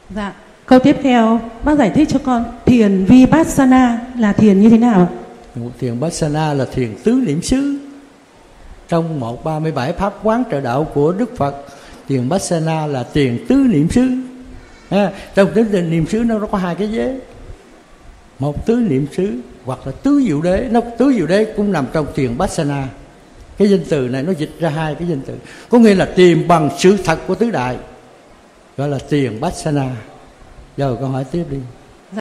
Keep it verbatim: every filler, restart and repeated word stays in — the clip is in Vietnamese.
Dạ. Câu tiếp theo, bác giải thích cho con thiền Vipassana là thiền như thế nào ạ? Thiền Vipassana là thiền tứ niệm xứ. Trong một ba mươi bảy pháp quán trợ đạo của Đức Phật, thiền Vipassana là thiền tứ niệm xứ. À, trong tứ niệm xứ nó có hai cái vế, một tứ niệm xứ hoặc là tứ diệu đế. Nó tứ diệu đế cũng nằm trong thiền Vipassana. Cái danh từ này nó dịch ra hai cái danh từ, có nghĩa là tìm bằng sự thật của tứ đại, gọi là thiền Vipassana. Giờ con hỏi tiếp đi.